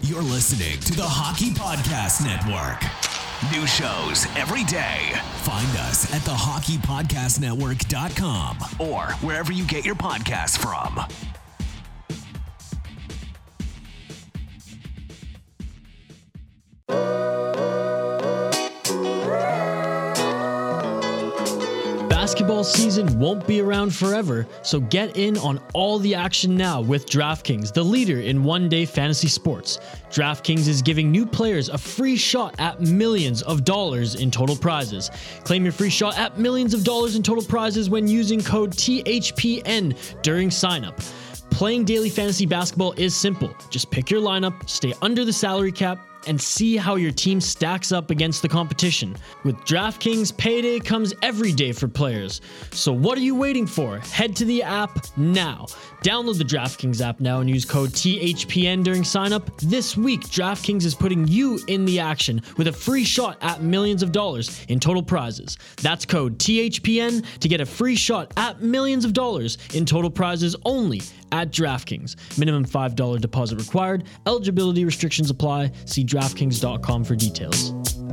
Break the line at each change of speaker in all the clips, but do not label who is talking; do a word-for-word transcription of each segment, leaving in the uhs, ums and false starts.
You're listening to the Hockey Podcast Network. New shows every day. Find us at the hockey podcast network dot com or wherever you get your podcasts from.
Basketball season won't be around forever, so get in on all the action now with DraftKings, the leader in one-day fantasy sports. DraftKings is giving new players a free shot at millions of dollars in total prizes. Claim your free shot at millions of dollars in total prizes when using code T H P N during signup. Playing daily fantasy basketball is simple. Just pick your lineup, stay under the salary cap, and see how your team stacks up against the competition. With DraftKings, payday comes every day for players. So what are you waiting for? Head to the app now. Download the DraftKings app now and use code T H P N during signup. This week, DraftKings is putting you in the action with a free shot at millions of dollars in total prizes. That's code T H P N to get a free shot at millions of dollars in total prizes only at DraftKings. Minimum five dollars deposit required. Eligibility restrictions apply. See DraftKings dot com for details.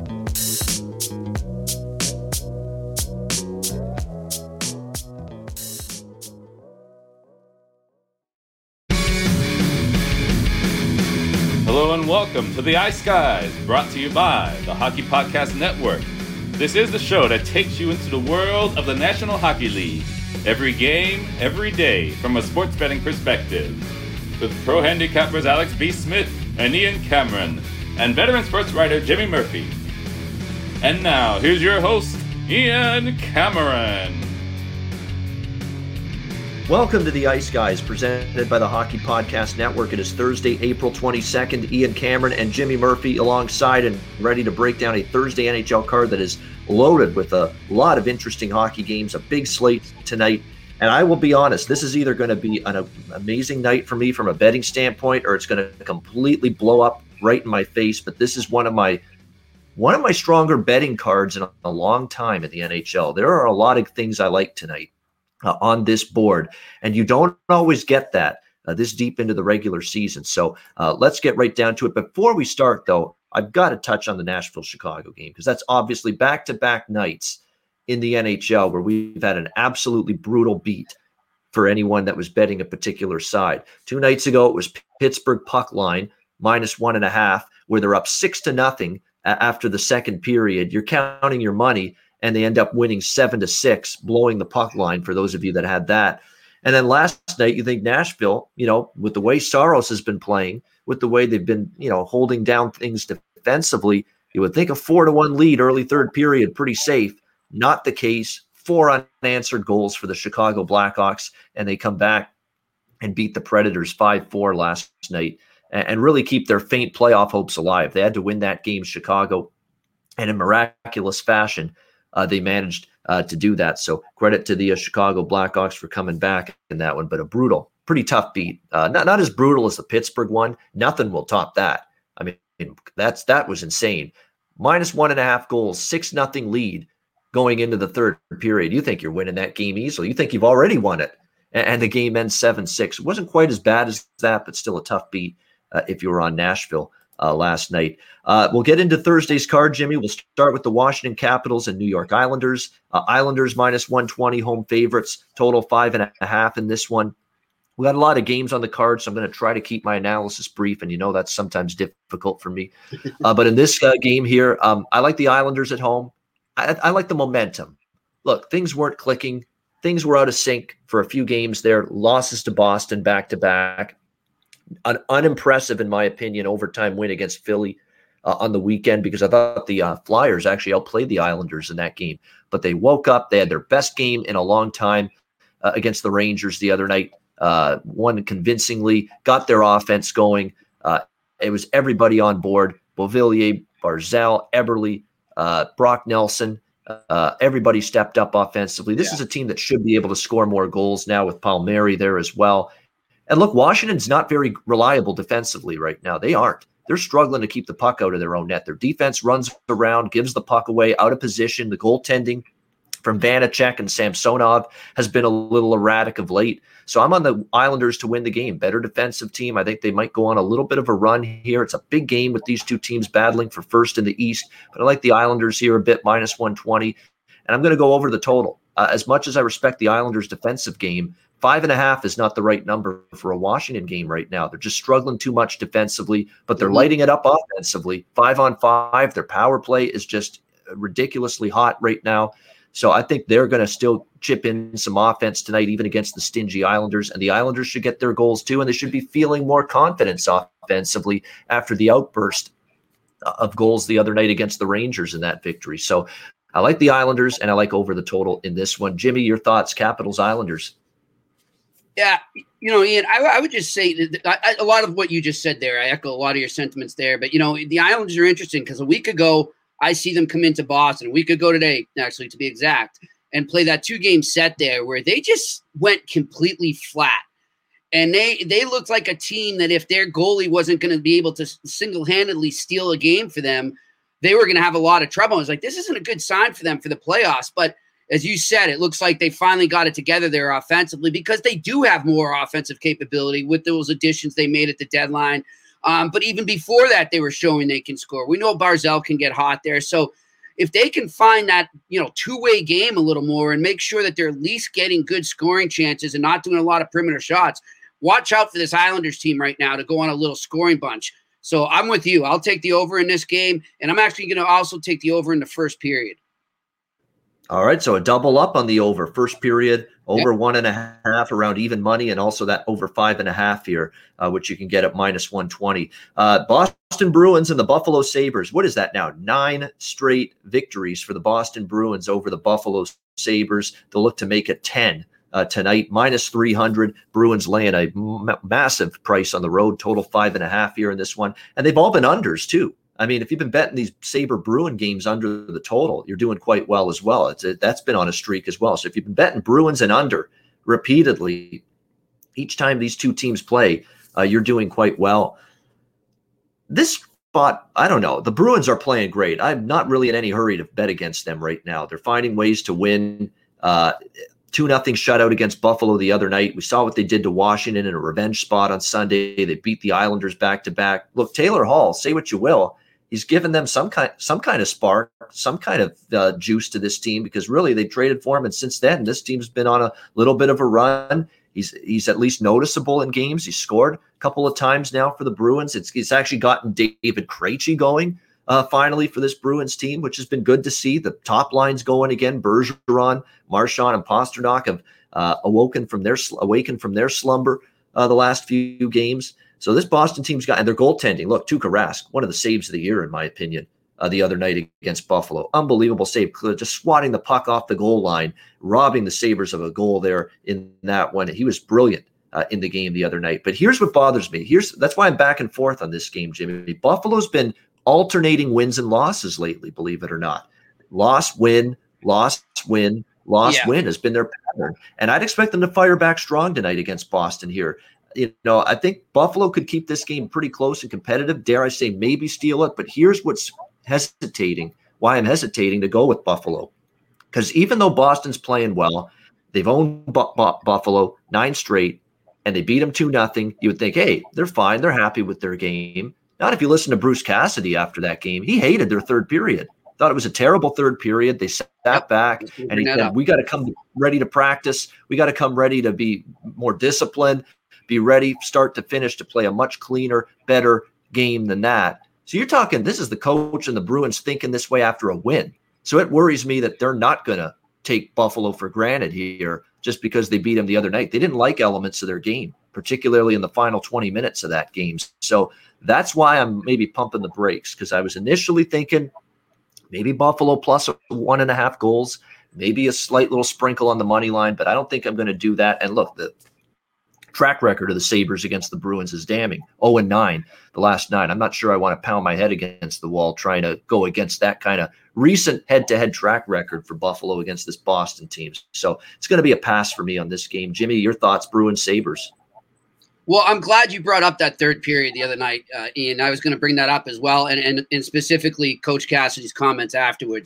Hello and welcome to the Ice Guys, brought to you by the Hockey Podcast Network. This is the show that takes you into the world of the National Hockey League. Every game, every day, from a sports betting perspective. With pro handicappers Alex B. Smith and Ian Cameron, and veteran sports writer Jimmy Murphy. And now, here's your host, Ian Cameron.
Welcome to the Ice Guys, presented by the Hockey Podcast Network. It is Thursday, April twenty-second. Ian Cameron and Jimmy Murphy alongside and ready to break down a Thursday N H L card that is loaded with a lot of interesting hockey games, a big slate tonight. And I will be honest, this is either going to be an amazing night for me from a betting standpoint, or it's going to completely blow up right in my face. But this is one of my one of my stronger betting cards in a, a long time in the N H L. There are a lot of things I like tonight uh, on this board, and you don't always get that uh, this deep into the regular season. So uh, let's get right down to it. Before we start, though, I've got to touch on the Nashville-Chicago game, because that's obviously back-to-back nights in the N H L where we've had an absolutely brutal beat for anyone that was betting a particular side. Two nights ago, it was Pittsburgh puck line, minus one and a half, where they're up six to nothing after the second period. You're counting your money, and they end up winning seven to six, blowing the puck line for those of you that had that. And then last night, you think Nashville, you know, with the way Saros has been playing, with the way they've been, you know, holding down things defensively, you would think a four to one lead early third period, pretty safe. Not the case. Four unanswered goals for the Chicago Blackhawks, and they come back and beat the Predators five four last night and really keep their faint playoff hopes alive. They had to win that game, Chicago, and in miraculous fashion, uh, they managed uh, to do that. So credit to the uh, Chicago Blackhawks for coming back in that one, but a brutal, pretty tough beat. Uh, not, not as brutal as the Pittsburgh one. Nothing will top that. I mean, that's that was insane. Minus one and a half goals, six nothing lead going into the third period. You think you're winning that game easily. You think you've already won it. And, and the game ends seven six. It wasn't quite as bad as that, but still a tough beat uh, if you were on Nashville uh, last night. Uh, we'll get into Thursday's card, Jimmy. We'll start with the Washington Capitals and New York Islanders. Uh, Islanders minus one twenty, home favorites, total five and a half in this one. We got a lot of games on the card, so I'm going to try to keep my analysis brief, and you know that's sometimes difficult for me. Uh, but in this uh, game here, um, I like the Islanders at home. I, I like the momentum. Look, things weren't clicking. Things were out of sync for a few games there. Losses to Boston back-to-back. An unimpressive, in my opinion, overtime win against Philly uh, on the weekend, because I thought the uh, Flyers actually outplayed the Islanders in that game. But they woke up. They had their best game in a long time uh, against the Rangers the other night. Uh, won convincingly, got their offense going. Uh, it was everybody on board. Beauvillier, Barzal, Eberle, uh, Brock Nelson. Uh, everybody stepped up offensively. This yeah. is a team that should be able to score more goals now with Palmieri there as well. And look, Washington's not very reliable defensively right now. They aren't. They're struggling to keep the puck out of their own net. Their defense runs around, gives the puck away, out of position. The goaltending from Vanacek and Samsonov has been a little erratic of late. So I'm on the Islanders to win the game. Better defensive team. I think they might go on a little bit of a run here. It's a big game with these two teams battling for first in the East, but I like the Islanders here a bit, minus one twenty. And I'm going to go over the total. Uh, as much as I respect the Islanders' defensive game, five and a half is not the right number for a Washington game right now. They're just struggling too much defensively, but they're lighting it up offensively. Five on five. Their power play is just ridiculously hot right now. So I think they're going to still chip in some offense tonight, even against the stingy Islanders. And the Islanders should get their goals too, and they should be feeling more confidence offensively after the outburst of goals the other night against the Rangers in that victory. So I like the Islanders, and I like over the total in this one. Jimmy, your thoughts, Capitals, Islanders?
Yeah, you know, Ian, I, I would just say that I, a lot of what you just said there, I echo a lot of your sentiments there. But, you know, the Islanders are interesting because a week ago, I see them come into Boston, a week ago today, actually, to be exact, and play that two-game set there where they just went completely flat. And they they looked like a team that if their goalie wasn't going to be able to single-handedly steal a game for them, they were going to have a lot of trouble. I was like, this isn't a good sign for them for the playoffs. But as you said, it looks like they finally got it together there offensively because they do have more offensive capability with those additions they made at the deadline. Um, but even before that, they were showing they can score. We know Barzal can get hot there. So if they can find that, you know, two-way game a little more and make sure that they're at least getting good scoring chances and not doing a lot of perimeter shots, watch out for this Islanders team right now to go on a little scoring bunch. So I'm with you. I'll take the over in this game, and I'm actually going to also take the over in the first period.
All right, so a double up on the over. First period, over
yep.
one and a half, around even money, and also that over five and a half here, uh, which you can get at minus one twenty. Uh, Boston Bruins and the Buffalo Sabres. What is that now? Nine straight victories for the Boston Bruins over the Buffalo Sabres. They'll look to make it ten. Uh, tonight, minus three hundred. Bruins laying a m- massive price on the road, total five and a half here in this one. And they've all been unders, too. I mean, if you've been betting these Sabre Bruin games under the total, you're doing quite well as well. It's a, that's been on a streak as well. So if you've been betting Bruins and under repeatedly, each time these two teams play, uh, you're doing quite well. This spot, I don't know. The Bruins are playing great. I'm not really in any hurry to bet against them right now. They're finding ways to win. Uh, two nothing shutout against Buffalo the other night. We saw what they did to Washington in a revenge spot on Sunday. They beat the Islanders back-to-back. Look, Taylor Hall, say what you will, he's given them some kind some kind of spark, some kind of uh, juice to this team because really they traded for him, and since then this team's been on a little bit of a run. He's he's at least noticeable in games. He's scored a couple of times now for the Bruins. It's It's actually gotten David Krejci going uh, finally for this Bruins team, which has been good to see. The top line's going again. Bergeron, Marchand, and Pasternak have uh, awoken from their awakened from their slumber uh, the last few games. So this Boston team's got, and their goaltending. Look, Tuukka Rask, one of the saves of the year, in my opinion, uh, the other night against Buffalo. Unbelievable save, just swatting the puck off the goal line, robbing the Sabres of a goal there in that one. He was brilliant uh, in the game the other night. But here's what bothers me. Here's That's why I'm back and forth on this game, Jimmy. Buffalo's been alternating wins and losses lately, believe it or not. Loss, win, loss, win, loss,
yeah.
win has been their pattern. And I'd expect them to fire back strong tonight against Boston here. You know, I think Buffalo could keep this game pretty close and competitive. Dare I say maybe steal it. But here's what's hesitating, why I'm hesitating to go with Buffalo. Because even though Boston's playing well, they've owned Bu- Bu- Buffalo nine straight, and they beat them two nothing. You would think, hey, they're fine. They're happy with their game. Not if you listen to Bruce Cassidy after that game. He hated their third period. Thought it was a terrible third period. They sat yep. back, and he said, we got to come ready to practice. We got to come ready to be more disciplined. Be ready, start to finish, to play a much cleaner, better game than that. So you're talking, this is the coach and the Bruins thinking this way after a win. So it worries me that they're not going to take Buffalo for granted here just because they beat them the other night. They didn't like elements of their game, particularly in the final twenty minutes of that game. So that's why I'm maybe pumping the brakes, because I was initially thinking maybe Buffalo plus one and a half goals, maybe a slight little sprinkle on the money line, but I don't think I'm going to do that. And look, the track record of the Sabres against the Bruins is damning. oh and nine, the last nine. I'm not sure I want to pound my head against the wall trying to go against that kind of recent head-to-head track record for Buffalo against this Boston team. So it's going to be a pass for me on this game. Jimmy, your thoughts, Bruins, Sabres?
Well, I'm glad you brought up that third period the other night, uh, Ian. I was going to bring that up as well, and, and and specifically Coach Cassidy's comments afterwards.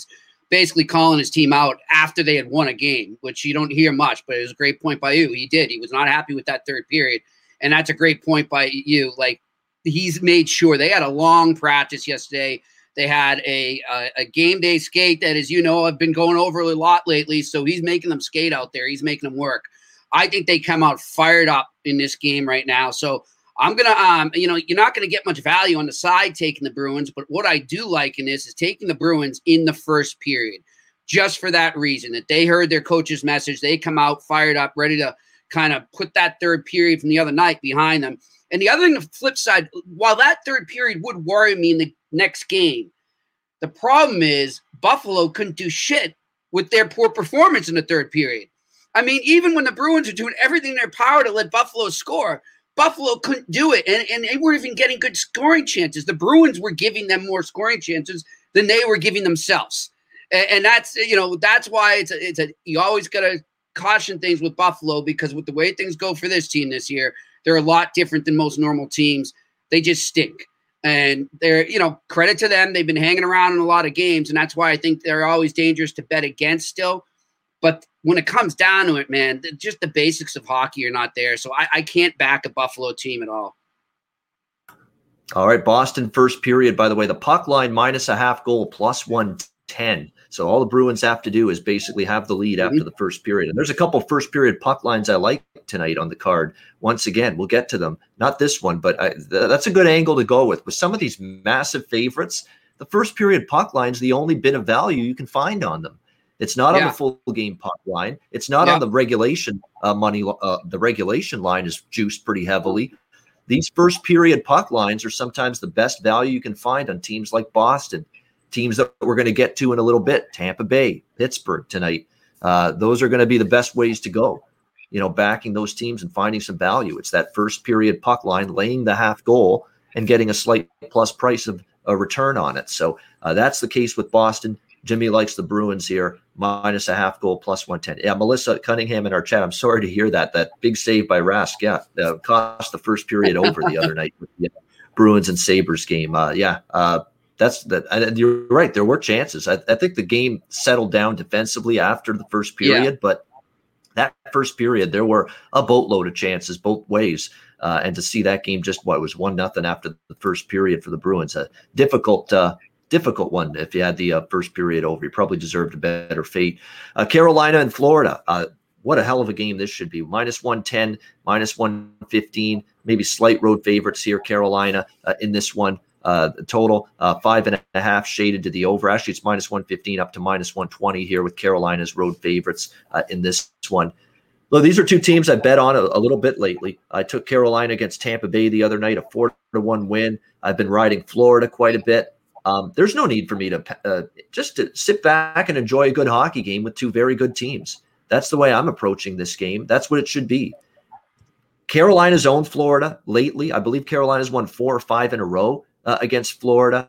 basically calling his team out after they had won a game, which you don't hear much, but it was a great point by you. He did. He was not happy with that third period. And that's a great point by you. Like, he's made sure they had a long practice yesterday. They had a, a, a game day skate that, as you know, I've been going over a lot lately. So he's making them skate out there. He's making them work. I think they come out fired up in this game right now. So I'm going to, um, you know, you're not going to get much value on the side taking the Bruins. But what I do like in this is taking the Bruins in the first period, just for that reason, that they heard their coach's message. They come out fired up, ready to kind of put that third period from the other night behind them. And the other thing, the flip side, while that third period would worry me in the next game, the problem is Buffalo couldn't do shit with their poor performance in the third period. I mean, even when the Bruins are doing everything in their power to let Buffalo score, Buffalo couldn't do it. And, and they weren't even getting good scoring chances. The Bruins were giving them more scoring chances than they were giving themselves. And, and that's, you know, that's why it's a, it's a, you always got to caution things with Buffalo, because with the way things go for this team this year, they're a lot different than most normal teams. They just stink. And they're, you know, credit to them. They've been hanging around in a lot of games. And that's why I think they're always dangerous to bet against still. But when it comes down to it, man, just the basics of hockey are not there. So I, I can't back a Buffalo team at all.
All right, Boston first period, by the way, the puck line minus a half goal plus one ten. So all the Bruins have to do is basically have the lead after mm-hmm. the first period. And there's a couple first period puck lines I like tonight on the card. Once again, we'll get to them. Not this one, but I, th- that's a good angle to go with. With some of these massive favorites, the first period puck line is the only bit of value you can find on them. It's not yeah. on the full game puck line. It's not yeah. on the regulation uh, money. Uh, the regulation line is juiced pretty heavily. These first period puck lines are sometimes the best value you can find on teams like Boston. Teams that we're going to get to in a little bit, Tampa Bay, Pittsburgh tonight. Uh, those are going to be the best ways to go, you know, backing those teams and finding some value. It's that first period puck line, laying the half goal and getting a slight plus price of a return on it. So uh, that's the case with Boston. Jimmy likes the Bruins here, minus a half goal, plus one ten. Yeah, Melissa Cunningham in our chat, I'm sorry to hear that. That big save by Rask, yeah, uh, cost the first period over the other night with the Bruins and Sabres game. Uh, yeah, uh, That's that. You're right. There were chances. I, I think the game settled down defensively after the first period, yeah. but that first period, there were a boatload of chances both ways. Uh, and to see that game just what was one nothing after the first period for the Bruins, a difficult, uh, difficult one. If you had the uh, first period over, you probably deserved a better fate. Uh, Carolina and Florida. Uh, what a hell of a game this should be. Minus one ten, minus one fifteen, maybe slight road favorites here. Carolina uh, in this one. Uh, total uh, five and a half shaded to the over. Actually, it's minus one fifteen up to minus one twenty here with Carolina's road favorites uh, in this one. Well, these are two teams I bet on a, a little bit lately. I took Carolina against Tampa Bay the other night, a four to one win. I've been riding Florida quite a bit. Um, there's no need for me to uh, just to sit back and enjoy a good hockey game with two very good teams. That's the way I'm approaching this game. That's what it should be. Carolina's owned Florida lately. I believe Carolina's won four or five in a row. Uh, against Florida.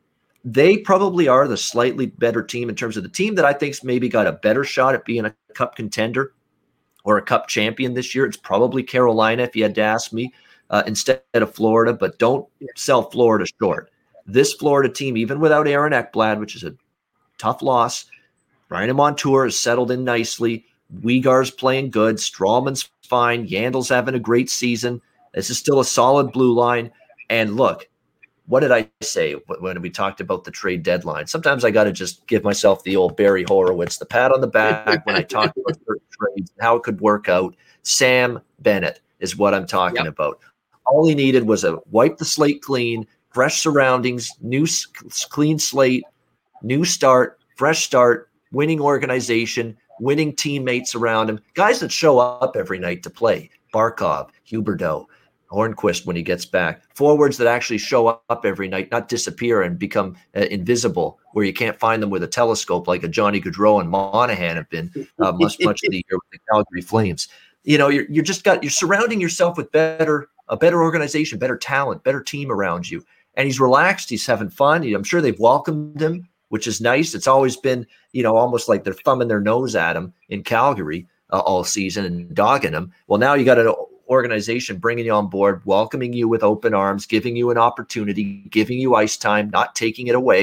They probably are the slightly better team in terms of the team that I think's maybe got a better shot at being a cup contender or a cup champion this year. It's probably Carolina, if you had to ask me, uh, instead of Florida, but don't sell Florida short. This Florida team, even without Aaron Ekblad, which is a tough loss, Brian Montour has settled in nicely. Uyghur's playing good. Strawman's fine. Yandel's having a great season. This is still a solid blue line. And look, what did I say when we talked about the trade deadline? Sometimes I got to just give myself the old Barry Horowitz, the pat on the back when I talk about certain trades and how it could work out. Sam Bennett is what I'm talking yep. about. All he needed was a wipe the slate clean, fresh surroundings, new clean slate, new start, fresh start, winning organization, winning teammates around him, guys that show up every night to play. Barkov, Huberdeau, Hornquist when he gets back, forwards that actually show up every night, not disappear and become uh, invisible, where you can't find them with a telescope like a Johnny Gaudreau and Monahan have been uh, much much of the year with the Calgary Flames. You know, you're you're just got you're surrounding yourself with better a better organization, better talent, better team around you, and he's relaxed. He's having fun. I'm sure they've welcomed him, which is nice. It's always been, you know, almost like they're thumbing their nose at him in Calgary uh, all season and dogging him. Well, now you got an organization bringing you on board, welcoming you with open arms, giving you an opportunity, giving you ice time, not taking it away.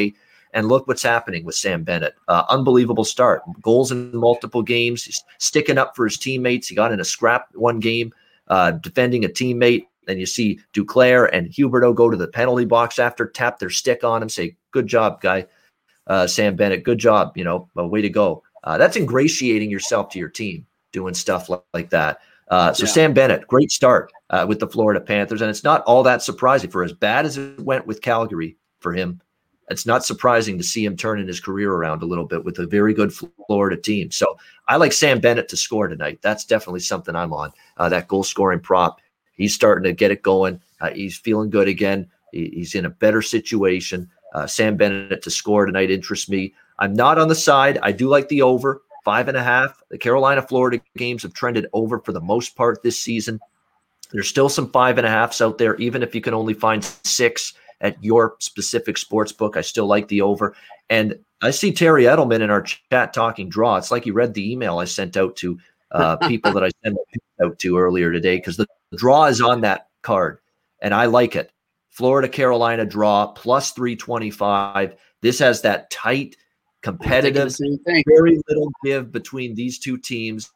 And look what's happening with Sam Bennett. Uh, unbelievable start. Goals in multiple games. He's sticking up for his teammates. He got in a scrap one game, uh, defending a teammate. Then you see Duclair and Huberdeau go to the penalty box after, tap their stick on him, say, good job, guy. Uh, Sam Bennett, good job. You know, uh, way to go. Uh, that's ingratiating yourself to your team, doing stuff like, like that. Uh, so yeah. Sam Bennett, great start uh, with the Florida Panthers. And it's not all that surprising. For as bad as it went with Calgary for him, it's not surprising to see him turning his career around a little bit with a very good Florida team. So I like Sam Bennett to score tonight. That's definitely something I'm on, uh, that goal scoring prop. He's starting to get it going. Uh, he's feeling good again. He, he's in a better situation. Uh, Sam Bennett to score tonight interests me. I'm not on the side. I do like the over, five and a half. The Carolina-Florida games have trended over for the most part this season. There's still some five and a halves out there, even if you can only find six at your specific sports book. I still like the over. And I see Terry Edelman in our chat talking draw. It's like he read the email I sent out to uh, people that I sent out to earlier today, because the draw is on that card, and I like it. Florida Carolina draw plus three twenty-five. This has that tight, competitive, very little give between these two teams.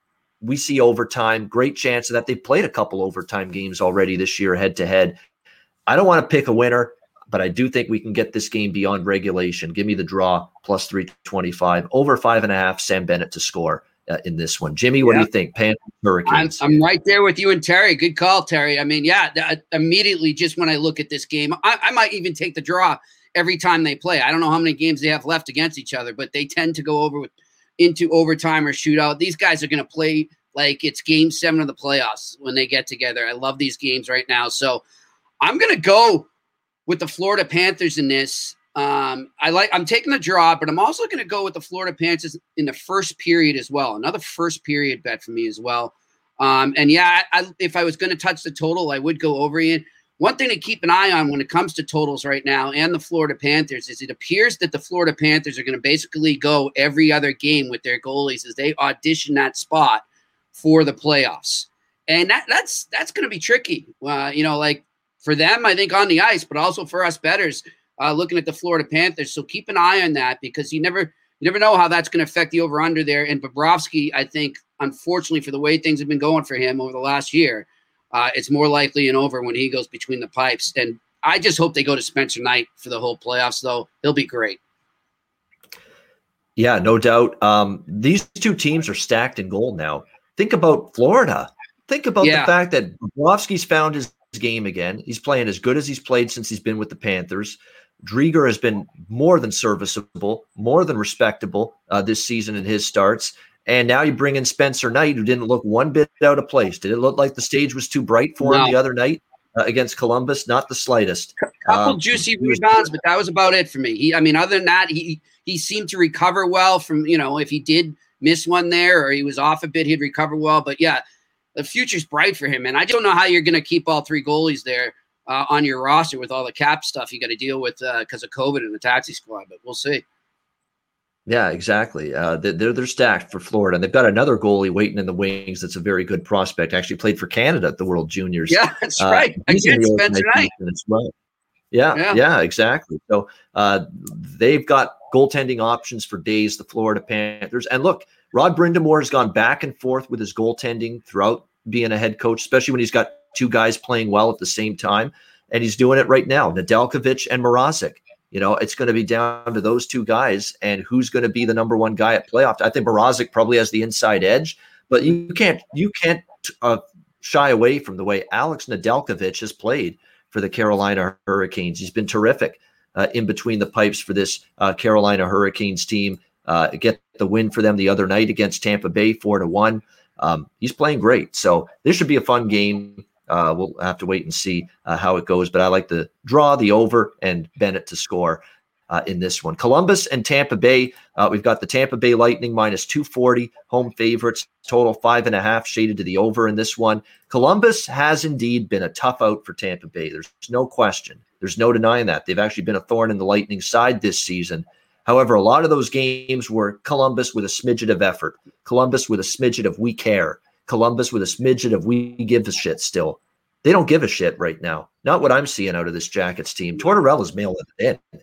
We see overtime. Great chance that they've played a couple overtime games already this year head to head. I don't want to pick a winner, but I do think we can get this game beyond regulation. Give me the draw plus three twenty-five, over five and a half. Sam Bennett to score uh, in this one. Jimmy, what yeah. do you think? Panthers, Hurricanes.
I'm, I'm right there with you and Terry. Good call, Terry. I mean, yeah, th- immediately just when I look at this game, I, I might even take the draw every time they play. I don't know how many games they have left against each other, but they tend to go over with, into overtime or shootout. These guys are going to play like it's game seven of the playoffs when they get together. I love these games right now. So I'm going to go with the Florida Panthers in this. Um, I like, I'm taking the draw, but I'm also going to go with the Florida Panthers in the first period as well. Another first period bet for me as well. Um, and yeah, I, if I was going to touch the total, I would go over Ian. One thing to keep an eye on when it comes to totals right now and the Florida Panthers is it appears that the Florida Panthers are going to basically go every other game with their goalies as they audition that spot for the playoffs. And that, that's, that's going to be tricky. Uh, you know, like, for them, I think on the ice, but also for us bettors uh, looking at the Florida Panthers. So keep an eye on that, because you never you never know how that's going to affect the over-under there. And Bobrovsky, I think, unfortunately, for the way things have been going for him over the last year, uh, it's more likely an over when he goes between the pipes. And I just hope they go to Spencer Knight for the whole playoffs, though. He'll be great.
Yeah, no doubt. Um, these two teams are stacked in goal now. Think about Florida. Think about yeah. the fact that Bobrovsky's found his game again. He's playing as good as he's played since he's been with the Panthers. Drieger has been more than serviceable, more than respectable uh, this season in his starts. And now you bring in Spencer Knight, who didn't look one bit out of place. Did it look like the stage was too bright for no. him the other night uh, against Columbus? Not the slightest.
A couple um, juicy rebounds, but that was about it for me. He, I mean, other than that, he he seemed to recover well from, you know, if he did miss one there or he was off a bit, he'd recover well. But yeah, the future's bright for him. And I don't know how you're going to keep all three goalies there uh, on your roster with all the cap stuff you got to deal with because uh, of COVID and the taxi squad, but we'll see.
Yeah, exactly. Uh, they're, they're stacked for Florida, and they've got another goalie waiting in the wings that's a very good prospect. Actually played for Canada at the World Juniors.
Yeah, that's uh, right. Against Spencer Knight.
As well. Yeah, yeah, yeah, exactly. So uh, they've got goaltending options for days, the Florida Panthers. And look, Rod Brind'Amour has gone back and forth with his goaltending throughout being a head coach, especially when he's got two guys playing well at the same time. And he's doing it right now, Nedeljkovic and Mrazek. You know, it's going to be down to those two guys and who's going to be the number one guy at playoff. I think Mrazek probably has the inside edge, but you can't you can't uh, shy away from the way Alex Nedeljkovic has played for the Carolina Hurricanes. He's been terrific uh, in between the pipes for this uh, Carolina Hurricanes team. Uh, get the win for them the other night against Tampa Bay, four to one. Um, he's playing great. So this should be a fun game. Uh, we'll have to wait and see uh, how it goes. But I like the draw, the over, and Bennett to score uh, in this one. Columbus and Tampa Bay. Uh, we've got the Tampa Bay Lightning minus two forty, home favorites, total five and a half, shaded to the over in this one. Columbus has indeed been a tough out for Tampa Bay. There's no question. There's no denying that. They've actually been a thorn in the Lightning side this season. However, a lot of those games were Columbus with a smidget of effort, Columbus with a smidget of we care, Columbus with a smidget of we give a shit still. They don't give a shit right now. Not what I'm seeing out of this Jackets team. Tortorella's mailing it in.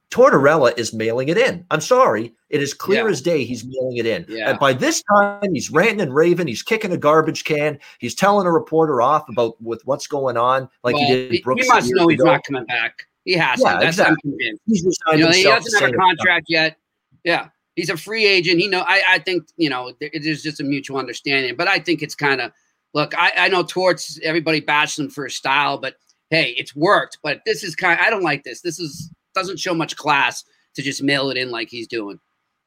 Tortorella is mailing it in. I'm sorry. It is clear
Yeah.
as day he's mailing it in.
Yeah.
And by this time, he's ranting and raving. He's kicking a garbage can. He's telling a reporter off about with what's going on, like
Well,
he did
he,
Brooks.
he must
years
know he's
ago.
not coming back. He has
Yeah,
to. That's
exactly.
I'm convinced.
He's resigned
You know, he
himself
doesn't
to
have a
saying-
contract yet. Yeah. He's a free agent. He know. I, I think, you know, there, there's just a mutual understanding. But I think it's kind of, look, I, I know Torts, everybody bashed him for his style, but hey, it's worked. But this is kind of, I don't like this. This is doesn't show much class to just mail it in like he's doing.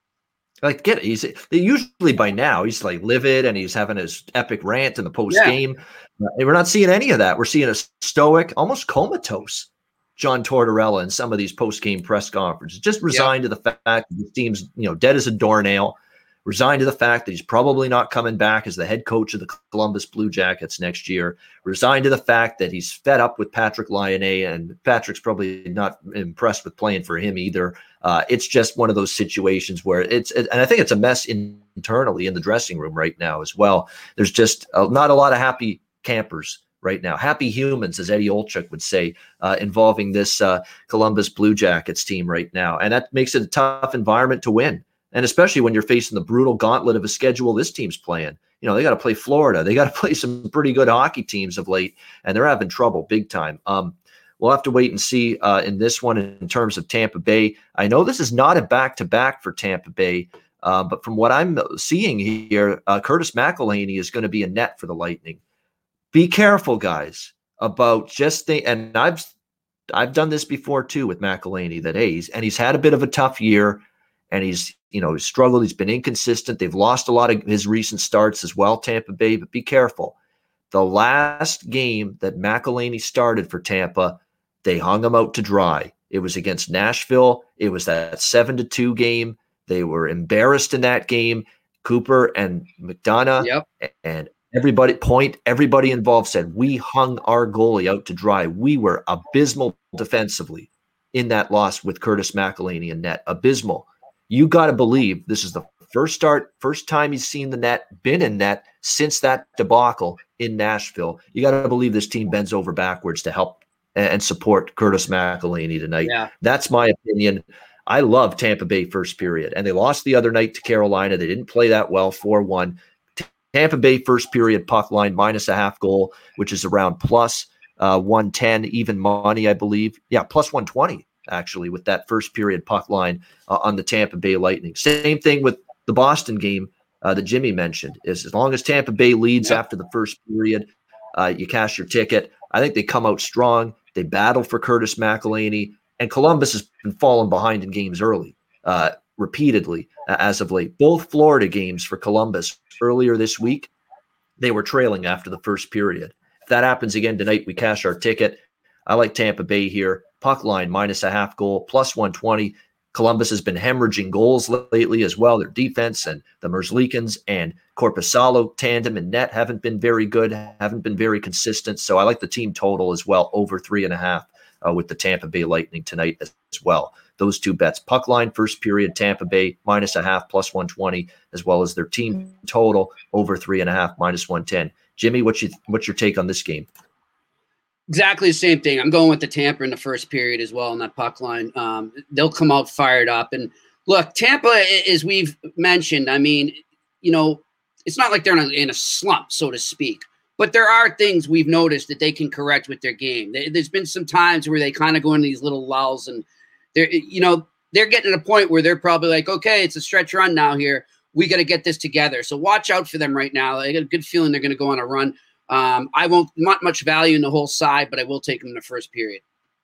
Like, get it. He's usually by now he's like livid and he's having his epic rant in the post game. Yeah. And we're not seeing any of that. We're seeing a stoic, almost comatose John Tortorella in some of these post game press conferences. Just resigned yep. to the fact that the team's, you know, dead as a doornail. Resigned to the fact that he's probably not coming back as the head coach of the Columbus Blue Jackets next year. Resigned to the fact that he's fed up with Patrick Laine, and Patrick's probably not impressed with playing for him either. Uh, it's just one of those situations where it's, it, and I think it's a mess in, internally in the dressing room right now as well. There's just a, not a lot of happy campers right now. Happy humans, as Eddie Olczyk would say, uh, involving this uh, Columbus Blue Jackets team right now. And that makes it a tough environment to win. And especially when you're facing the brutal gauntlet of a schedule this team's playing. You know, they got to play Florida. They got to play some pretty good hockey teams of late, and they're having trouble big time. Um, we'll have to wait and see uh, in this one in terms of Tampa Bay. I know this is not a back-to-back for Tampa Bay, uh, but from what I'm seeing here, uh, Curtis McElhinney is going to be a net for the Lightning. Be careful, guys, about just the – and I've I've done this before too with McElhinney, that hey, he's, and he's had a bit of a tough year, and he's – you know, he's struggled. He's been inconsistent. They've lost a lot of his recent starts as well, Tampa Bay, but be careful. The last game that McElhinney started for Tampa, they hung him out to dry. It was against Nashville. It was that seven to two game. They were embarrassed in that game. Cooper and McDonough
yep.
and everybody, Point, everybody involved said, we hung our goalie out to dry. We were abysmal defensively in that loss with Curtis McElhinney in net. Abysmal. You got to believe this is the first start, first time he's seen the net, been in net since that debacle in Nashville. You got to believe this team bends over backwards to help and support Curtis McElhinney tonight.
Yeah.
That's my opinion. I love Tampa Bay first period, and they lost the other night to Carolina. They didn't play that well, four one. Tampa Bay first period puck line minus a half goal, which is around plus uh, one ten, even money, I believe. Yeah, plus one twenty. Actually, with that first period puck line uh, on the Tampa Bay Lightning. Same thing with the Boston game uh, that Jimmy mentioned, is as long as Tampa Bay leads yep. after the first period, uh, you cash your ticket. I think they come out strong. They battle for Curtis McElhinney, and Columbus has been falling behind in games early, uh, repeatedly uh, as of late. Both Florida games for Columbus earlier this week, they were trailing after the first period. If that happens again tonight, we cash our ticket. I like Tampa Bay here. Puck line minus a half goal, plus one twenty. Columbus has been hemorrhaging goals lately as well. Their defense and the Merzlikins and Korpisalo tandem and net haven't been very good, haven't been very consistent. So I like the team total as well, over three and a half uh, with the Tampa Bay Lightning tonight as, as well. Those two bets, puck line first period, Tampa Bay minus a half, plus one twenty, as well as their team total over three and a half, minus one ten. Jimmy, what's, you, what's your take on this game?
Exactly the same thing. I'm going with the Tampa in the first period as well in that puck line. Um, they'll come out fired up. And look, Tampa, as we've mentioned, I mean, you know, it's not like they're in a, in a slump, so to speak. But there are things we've noticed that they can correct with their game. They, there's been some times where they kind of go into these little lulls, and they're, you know, they're getting to a point where they're probably like, okay, it's a stretch run now here. We got to get this together. So watch out for them right now. I got a good feeling they're going to go on a run. Um, I won't not much value in the whole side, but I will take them in the first period.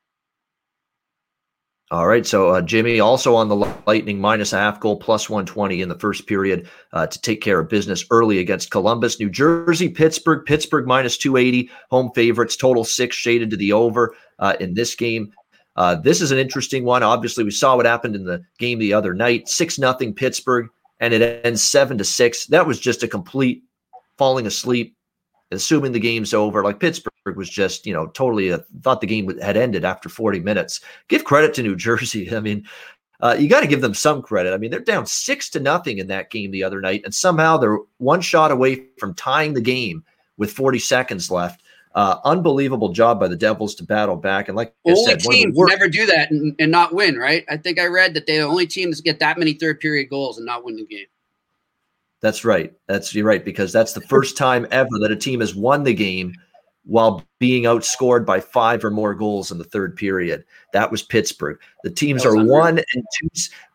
All right. So uh, Jimmy also on the Lightning minus a half goal, plus one twenty in the first period uh, to take care of business early against Columbus. New Jersey, Pittsburgh, Pittsburgh minus two eighty, home favorites, total six shaded to the over uh, in this game. Uh, this is an interesting one. Obviously, we saw what happened in the game the other night, six nothing Pittsburgh, and it ends seven to six. That was just a complete falling asleep, assuming the game's over. Like Pittsburgh was just, you know, totally uh, thought the game had ended after forty minutes. Give credit to New Jersey. I mean, uh, you got to give them some credit. I mean, they're down six to nothing in that game the other night, and somehow they're one shot away from tying the game with forty seconds left. Uh, unbelievable job by the Devils to battle back. And like I
only
said, one of the
teams
worst-
never do that and, and not win, right? I think I read that they're the only teams get that many third period goals and not win the game.
That's right. That's you're right, because that's the first time ever that a team has won the game while being outscored by five or more goals in the third period. That was Pittsburgh. The teams are
unreal.
one and two,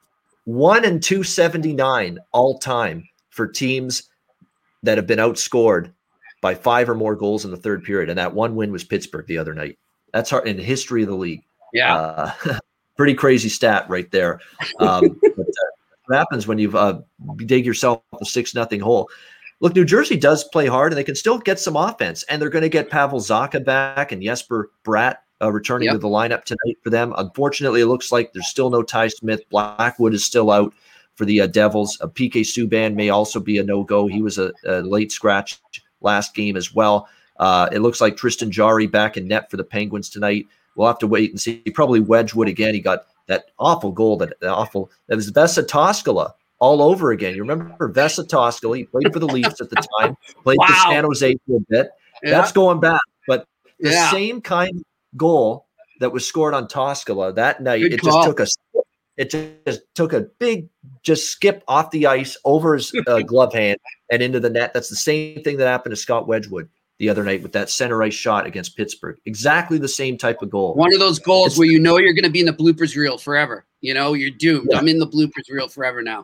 one and two seventy-nine all time for teams that have been outscored by five or more goals in the third period. And that one win was Pittsburgh the other night. That's hard in the history of the league.
Yeah.
Uh, pretty crazy stat right there. Um, but, uh, what happens when you uh, dig yourself a six nothing hole? Look, New Jersey does play hard, and they can still get some offense. And they're going to get Pavel Zacha back and Jesper Bratt uh, returning
Yep.
to the lineup tonight for them. Unfortunately, it looks like there's still no Ty Smith. Blackwood is still out for the uh, Devils. Uh, P K Subban may also be a no-go. He was a, a late scratch last game as well. Uh, it looks like Tristan Jarry back in net for the Penguins tonight. We'll have to wait and see. Probably Wedgwood again. He got that awful goal, that, that awful – that was Vesa Toskala all over again. You remember Vesa Toskala? He played for the Leafs at the time, played
Wow.
for San Jose for a bit.
Yeah.
That's going back. But the
Yeah.
same kind of goal that was scored on Toskala that night,
Good
it
call.
just took a it just took a big just skip off the ice over his uh, glove hand and into the net. That's the same thing that happened to Scott Wedgwood the other night with that center ice shot against Pittsburgh. Exactly the same type of goal.
One of those goals
It's-
where you know you're going to be in the bloopers reel forever. You know, you're doomed.
Yeah.
I'm in the bloopers reel forever now.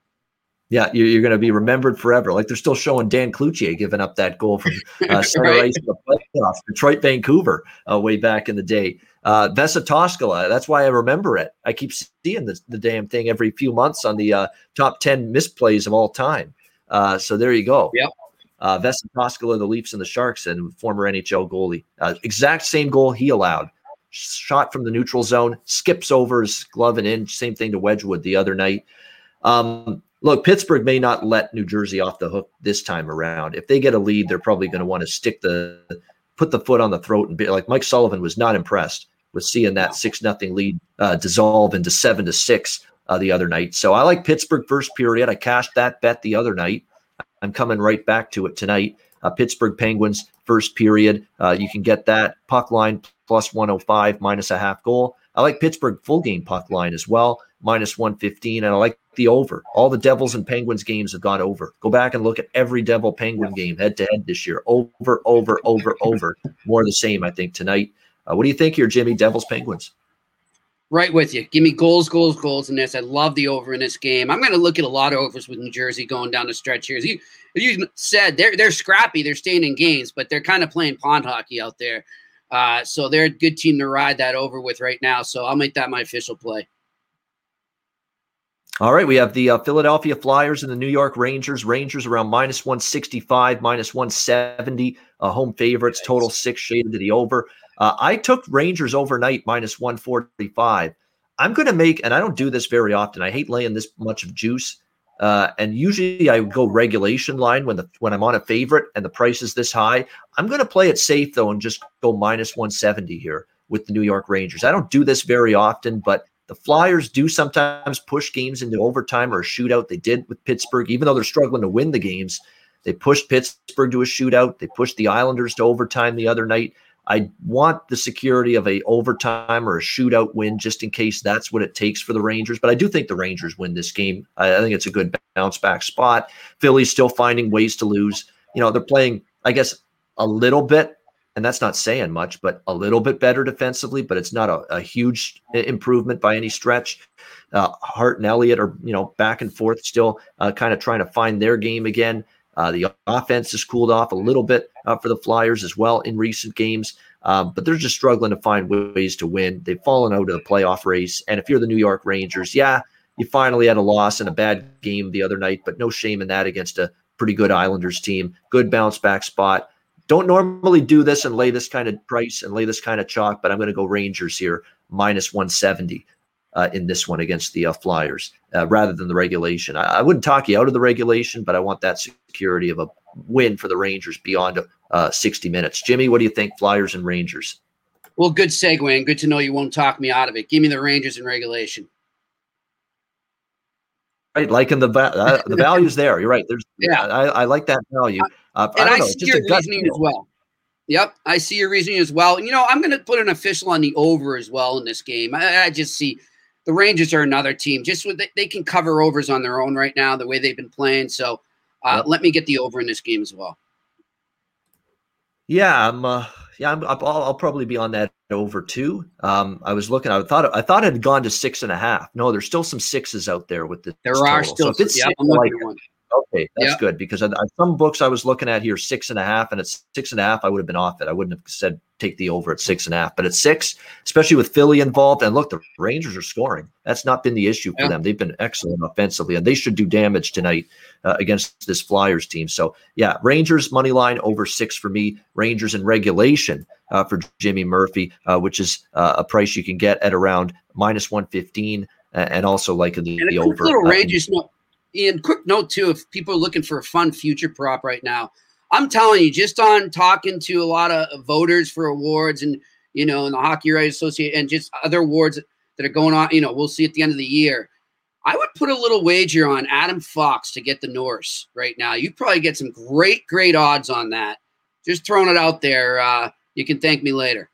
Yeah, you're, you're going to be remembered forever. Like they're still showing Dan Cloutier giving up that goal from uh, center
Right.
ice in the playoffs, Detroit, Vancouver, uh, way back in the day. Uh, Vesa Toskala, that's why I remember it. I keep seeing the, the damn thing every few months on the uh, top ten misplays of all time. Uh, so there you go.
Yep.
Uh, Vesa Toskala, the Leafs and the Sharks, and former N H L goalie. Uh, exact same goal he allowed. Shot from the neutral zone, skips over his glove and in. Same thing to Wedgwood the other night. Um, Look, Pittsburgh may not let New Jersey off the hook this time around. If they get a lead, they're probably going to want to stick the, put the foot on the throat and be like Mike Sullivan was not impressed with seeing that six nothing lead uh, dissolve into seven to six uh, the other night. So I like Pittsburgh first period. I cashed that bet the other night. I'm coming right back to it tonight. Uh, Pittsburgh Penguins first period. Uh, you can get that puck line plus one oh five minus a half goal. I like Pittsburgh full game puck line as well, minus one fifteen, and I like the over. All the Devils and Penguins games have gone over. Go back and look at every Devil Penguin game head to head this year. Over, over, over, over. More of the same, I think, tonight. Uh, what do you think here, Jimmy? Devils Penguins.
Right with you. Give me goals, goals, goals in this. I love the over in this game. I'm going to look at a lot of overs with New Jersey going down the stretch here. As you, as you said, they're they're scrappy. They're staying in games, but they're kind of playing pond hockey out there. Uh, so they're a good team to ride that over with right now. So I'll make that my official play.
All right, we have the uh, Philadelphia Flyers and the New York Rangers. Rangers around minus one sixty-five, minus one seventy. Uh, home favorites, total six shaded to the over. Uh, I took Rangers overnight minus one forty-five. I'm going to make, and I don't do this very often. I hate laying this much of juice. Uh, and usually I go regulation line when the when I'm on a favorite and the price is this high. I'm going to play it safe, though, and just go minus one seventy here with the New York Rangers. I don't do this very often, but the Flyers do sometimes push games into overtime or a shootout. They did with Pittsburgh, even though they're struggling to win the games. They pushed Pittsburgh to a shootout. They pushed the Islanders to overtime the other night. I want the security of a overtime or a shootout win just in case that's what it takes for the Rangers. But I do think the Rangers win this game. I, I think it's a good bounce back spot. Philly's still finding ways to lose. You know, they're playing, I guess, a little bit, and that's not saying much, but a little bit better defensively, but it's not a, a huge improvement by any stretch. Uh, Hart and Elliott are, you know, back and forth still uh, kind of trying to find their game again. Uh, the offense has cooled off a little bit uh, for the Flyers as well in recent games, um, but they're just struggling to find ways to win. They've fallen out of the playoff race, and if you're the New York Rangers, yeah, you finally had a loss and a bad game the other night, but no shame in that against a pretty good Islanders team. Good bounce back spot. Don't normally do this and lay this kind of price and lay this kind of chalk, but I'm going to go Rangers here, minus one seventy uh, in this one against the uh, Flyers uh, rather than the regulation. I, I wouldn't talk you out of the regulation, but I want that security of a win for the Rangers beyond uh, sixty minutes. Jimmy, what do you think, Flyers and Rangers?
Well, good segue, and good to know you won't talk me out of it. Give me the Rangers in regulation.
Right, liking the va- uh, the value's there. You're right. There's,
Yeah.
I, I like that value. Uh,
And
I,
I,
don't know,
see
just
your
a gut
reasoning
feel.
as well. Yep, I see your reasoning as well. You know, I'm going to put an official on the over as well in this game. I, I just see the Rangers are another team. Just with, they can cover overs on their own right now, the way they've been playing. So uh, yep. let me get the over in this game as well.
Yeah, I'm. Uh, yeah, I'm, I'll, I'll probably be on that over too. Um, I was looking. I thought. I thought it had gone to six and a half. No, there's still some sixes out there with the.
There are
total.
still.
So if it's
yeah,
six,
I'm looking
like,
at one.
Okay, that's yep. good because I, I, some books I was looking at here six and a half, and it's six and a half. I would have been off it. I wouldn't have said take the over at six and a half, but at six, especially with Philly involved. And look, the Rangers are scoring. That's not been the issue for yeah. them. They've been excellent offensively, and they should do damage tonight uh, against this Flyers team. So yeah, Rangers money line over six for me. Rangers in regulation uh, for Jimmy Murphy, uh, which is uh, a price you can get at around minus one fifteen, uh, and also like the,
and
the
a
over.
Little Rangers. Uh, And quick note, too, if people are looking for a fun future prop right now, I'm telling you, just on talking to a lot of voters for awards and, you know, in the Hockey Writers Association and just other awards that are going on, you know, we'll see at the end of the year. I would put a little wager on Adam Fox to get the Norris right now. You probably get some great, great odds on that. Just throwing it out there. Uh, you can thank me later.